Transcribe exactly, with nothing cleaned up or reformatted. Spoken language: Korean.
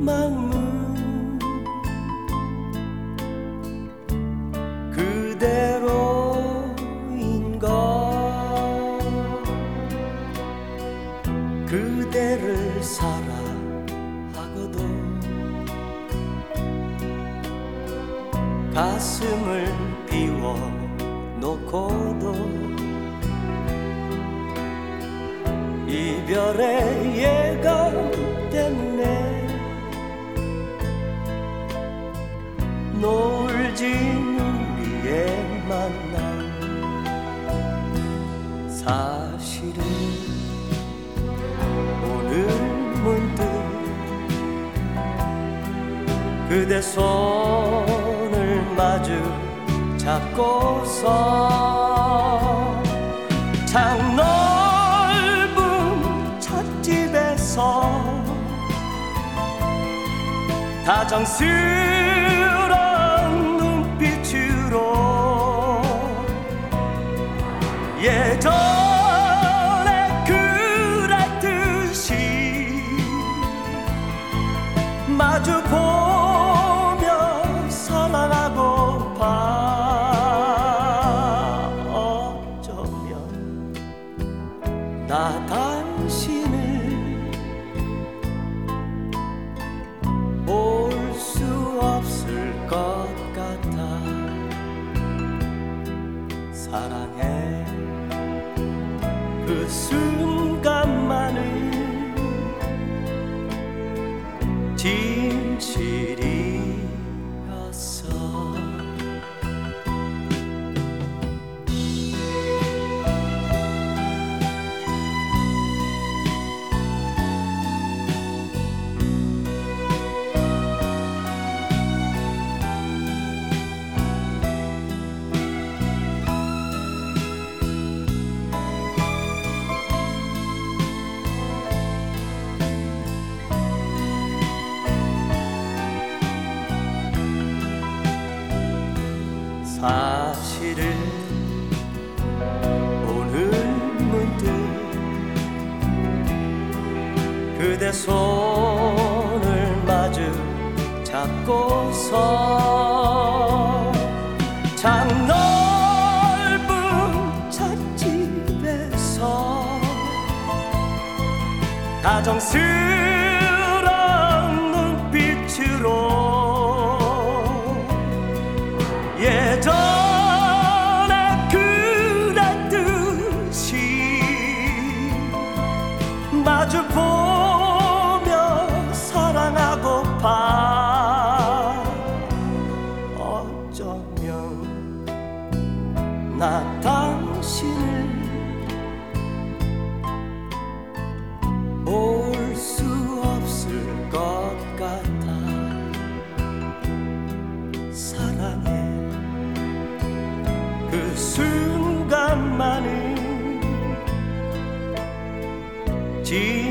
마음은 그대로인가. 그대를 사랑하고도 가슴을 비워놓고도 이별의 예감 때문에 노을진 우리의 만남. 사실은 오늘 문득 그대 손을 마주 잡고서 창 넓은 찻집에서 다정스런 눈빛으로 예전에 그랬듯이 마주보며 사랑하고파. 어쩌면 나 당신을 볼 수 없을 것 같아. 사랑해 그 순간만은 진실이었어. 사실은 오늘 문득 그대 손을 마주 잡고서 창 넓은 찻집에서 다정스런 눈빛으로 예전에 그랬듯이 마주보며 사랑하고파. 어쩌면 나 당신을 볼 수 없을 것 같아. 사랑해 그 순간만은 지